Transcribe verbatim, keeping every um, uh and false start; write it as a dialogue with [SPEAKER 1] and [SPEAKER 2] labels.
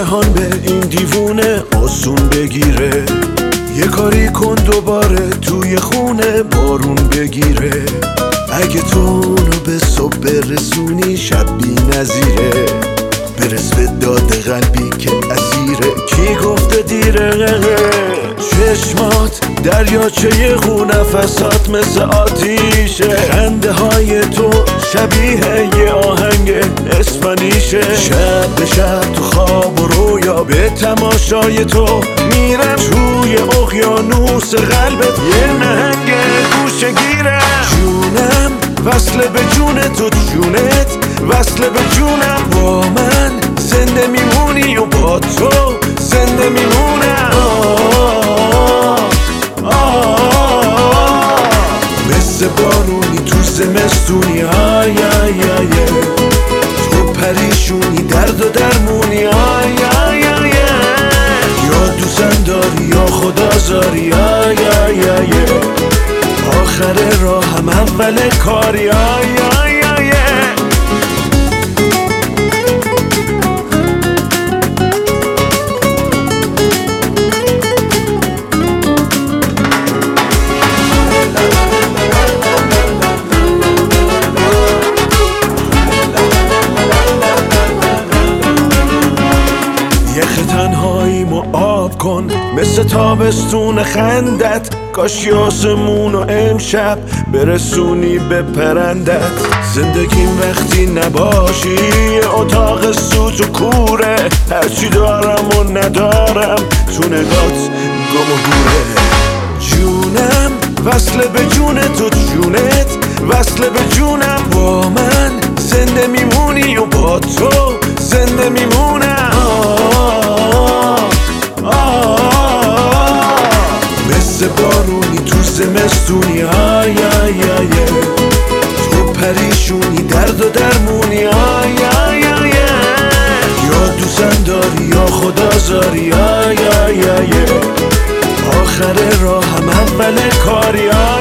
[SPEAKER 1] جهان به این دیوونه آسون بگیره. یه کاری کن دوباره توی خونه بارون بگیره. اگه تو اونو به صبح برسونی شب بی نظیره. برس به داد قلبی که اسیره. کی گفته دیره؟ چشمات دریاچه خون، نفسات مثل آتیشه. خنده های تو شبیه یه آهنگ اسپانیشه. شب به شب تو خواب و رویا به تماشای تو میرم. توی اقیانوس قلبت یه نهنگ گوشه گیرم. جونم وصل به جون تو، جونت وصل به جونم. با من زنده میمونی و با تو زنده میمونم. مثل بارونی تو زمستونی، آی آی آی. تو پریشونی درد و درمونی، آی آی آی. یا دوزن داری یا خدا زاری، آی آی آی. آخر راه هم اول کاری، آی آی آی. یخ تنهاییمو آب کن مثل تابستون خندت. کاش آسمونو امشب برسونی به پرندت. زندگیم وقتی نباشی یه اتاق سوت و کوره. هرچی دارم و ندارم تو نگات گم و گوره. جونم وصل به جون تو، جونت وصل به جونم. با من زنده میمونی و با تو زنده میمونم. مثل بارونی تو زمستونی، آی آی آی. تو پریشونی درد و درمونی، آی آی آی. یا دوزن داری یا خدا زاری، آی آی آی. آخر راه هم اول کاری، آی